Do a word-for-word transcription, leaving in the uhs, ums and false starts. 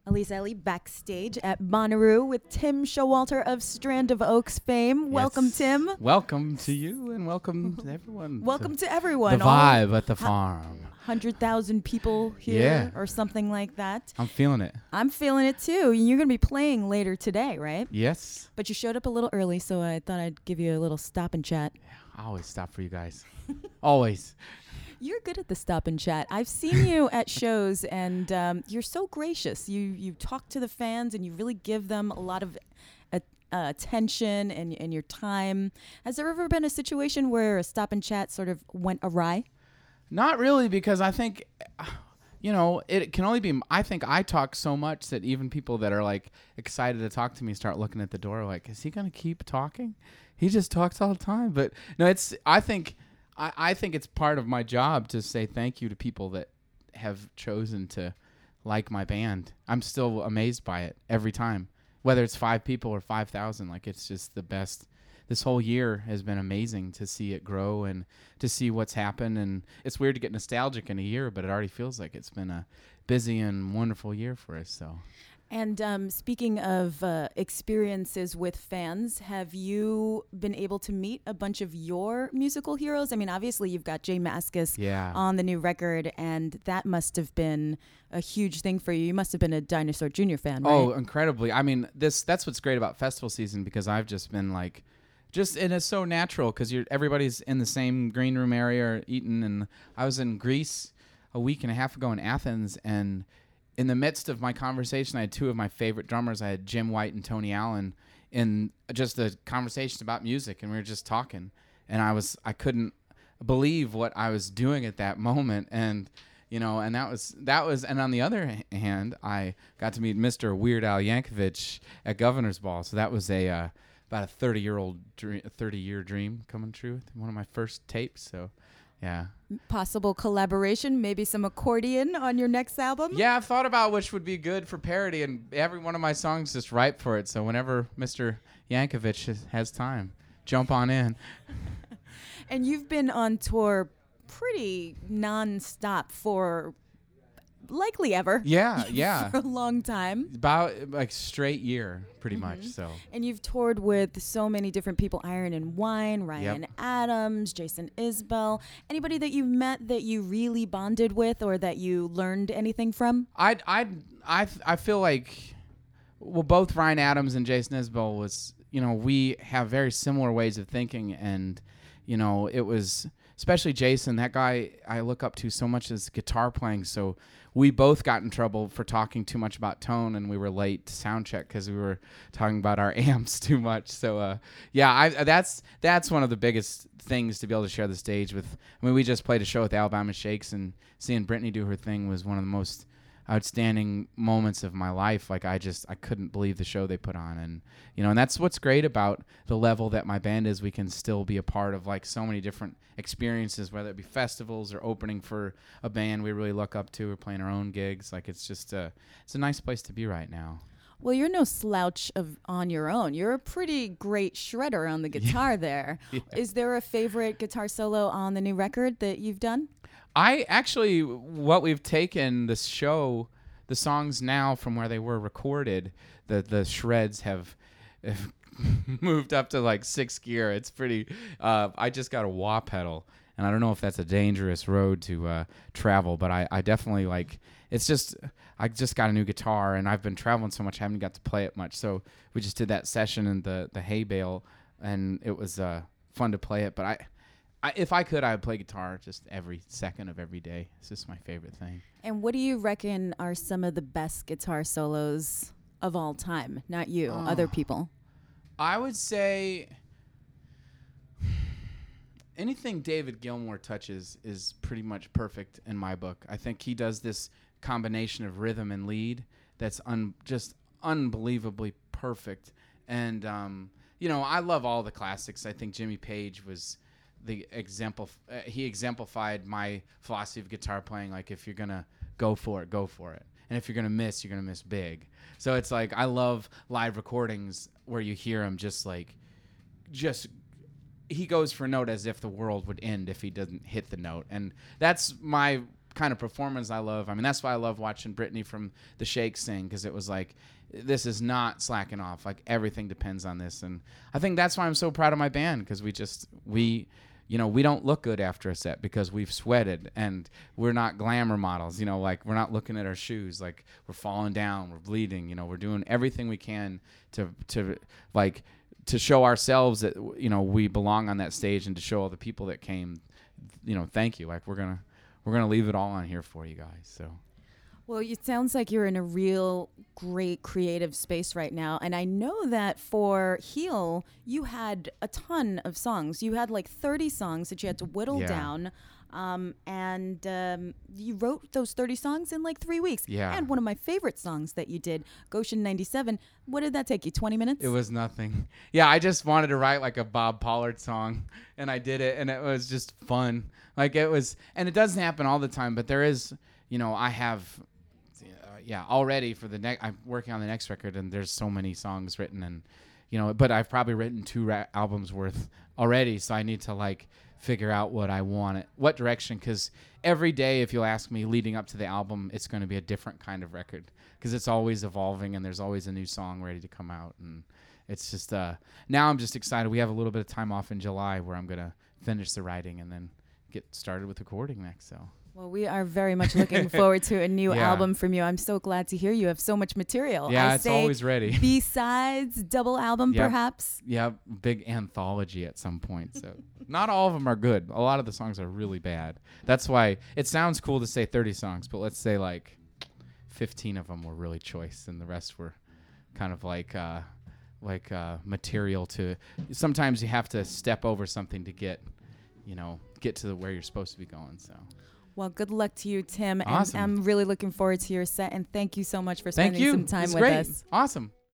Elise Ellie backstage at Bonnaroo with Tim Showalter of Strand of Oaks fame. Welcome, Yes. Tim. Welcome to you and welcome to everyone. Welcome to to everyone. the vibe at the farm. one hundred thousand people here Yeah. or something like that. I'm feeling it. I'm feeling it too. You're going to be playing later today, right? Yes. But you showed up a little early, so I thought I'd give you a little stop and chat. I always stop for you guys. Always. You're good at the stop and chat. I've seen you at shows, and um, you're so gracious. You you talk to the fans, and you really give them a lot of uh, uh, attention and and your time. Has there ever been a situation where a stop and chat sort of went awry? Not really, because I think, you know, it can only be, I think I talk so much that even people that are like excited to talk to me start looking at the door like, is he going to keep talking? He just talks all the time. But no, it's, I think, I, I think it's part of my job to say thank you to people that have chosen to like my band. I'm still amazed by it every time, whether it's five people or five thousand. Like, it's just the best. This whole year has been amazing to see it grow and to see what's happened. And it's weird to get nostalgic in a year, but it already feels like it's been a busy and wonderful year for us. So. And um, speaking of uh, experiences with fans, have you been able to meet a bunch of your musical heroes? I mean, obviously you've got Jay Mascis Yeah. on the new record, and that must have been a huge thing for you. You must have been a Dinosaur Junior fan, right? Oh, incredibly. I mean, this that's what's great about festival season, because I've just been like, just, and it's so natural because you're everybody's in the same green room area eating. And I was in Greece a week and a half ago in Athens, and in the midst of my conversation, I had two of my favorite drummers. I had Jim White and Tony Allen in just a conversation about music, and we were just talking. And I was I couldn't believe what I was doing at that moment, and you know, and that was that was. And on the other hand, I got to meet Mister Weird Al Yankovic at Governor's Ball, so that was a uh, about a thirty-year-old dream, a thirty-year dream coming true. One of my first tapes, so yeah. Possible collaboration, maybe some accordion on your next album? Yeah, I've thought about which would be good for parody, and every one of my songs is ripe for it. So whenever Mister Yankovic has, has time, jump on in. And you've been on tour pretty nonstop for likely ever. Yeah, yeah. For a long time. About like straight year, pretty Mm-hmm. much. So. And you've toured with so many different people, Iron and Wine, Ryan Yep. Adams, Jason Isbell. Anybody that you met that you really bonded with or that you learned anything from? I I I I feel like, well, both Ryan Adams and Jason Isbell was, you know, we have very similar ways of thinking, and you know, it was especially Jason, that guy I look up to so much as guitar playing. So we both got in trouble for talking too much about tone, and we were late to sound check because we were talking about our amps too much. So uh, yeah, I that's that's one of the biggest things to be able to share the stage with. I mean, we just played a show with Alabama Shakes, and seeing Brittany do her thing was one of the most outstanding moments of my life. Like, I just I couldn't believe the show they put on, and you know, and that's what's great about the level that my band is. We can still be a part of like so many different experiences, whether it be festivals or opening for a band we really look up to, or playing our own gigs. Like, it's just a it's a nice place to be right now. Well, you're no slouch of on your own. You're a pretty great shredder on the guitar there. Yeah. Is there a favorite guitar solo on the new record that you've done? I actually, what we've taken this show, the songs now from where they were recorded, the the shreds have, have moved up to like sixth gear. It's pretty. Uh, I just got a wah pedal, and I don't know if that's a dangerous road to uh, travel, but I, I definitely like. It's just I just got a new guitar, and I've been traveling so much, I haven't got to play it much. So we just did that session in the the hay bale, and it was uh, fun to play it. But I. I, if I could, I would play guitar just every second of every day. It's just my favorite thing. And what do you reckon are some of the best guitar solos of all time? Not you, Oh. other people. I would say anything David Gilmour touches is pretty much perfect in my book. I think he does this combination of rhythm and lead that's un- just unbelievably perfect. And, um, you know, I love all the classics. I think Jimmy Page was... the example uh, he exemplified my philosophy of guitar playing. Like, if you're gonna go for it, go for it, and if you're gonna miss, you're gonna miss big. So it's like, I love live recordings where you hear him just like just he goes for a note as if the world would end if he doesn't hit the note, and that's my kind of performance I love. I mean, that's why I love watching Brittany from the Shakes sing, because it was like, this is not slacking off. Like, everything depends on this. And I think that's why I'm so proud of my band, because we just, we, you know, we don't look good after a set because we've sweated, and we're not glamour models, you know, like we're not looking at our shoes, like we're falling down, we're bleeding, you know, we're doing everything we can to, to like, to show ourselves that, you know, we belong on that stage, and to show all the people that came, you know, thank you. Like, we're going to, we're going to leave it all on here for you guys. So. Well, it sounds like you're in a real great creative space right now. And I know that for Heal, you had a ton of songs. You had like thirty songs that you had to whittle Yeah. down. Um, and um, you wrote those thirty songs in like three weeks. Yeah. And one of my favorite songs that you did, Goshen ninety-seven, what did that take you, twenty minutes? It was nothing. Yeah, I just wanted to write like a Bob Pollard song, and I did it, and it was just fun. Like, it was, and it doesn't happen all the time, but there is, you know, I have, uh, yeah, already for the next, I'm working on the next record, and there's so many songs written, and, you know, but I've probably written two ra- albums worth already, so I need to like figure out what I want, it, what direction, because every day, if you'll ask me, leading up to the album, it's going to be a different kind of record, because it's always evolving, and there's always a new song ready to come out, and it's just, uh, now I'm just excited. We have a little bit of time off in July where I'm going to finish the writing and then get started with recording next, so. Well, we are very much looking forward to a new Yeah. album from you. I'm so glad to hear you have so much material. Yeah, I it's say always ready. B-sides, double album, Yep. perhaps. Yeah, big anthology at some point. So not all of them are good. A lot of the songs are really bad. That's why it sounds cool to say thirty songs, but let's say like fifteen of them were really choice, and the rest were kind of like uh, like uh, material to. Sometimes you have to step over something to get, you know, get to the, where you're supposed to be going. So. Well, good luck to you, Tim. Awesome. And I'm really looking forward to your set. And thank you so much for Thank spending you. some time It's with great. us. Awesome.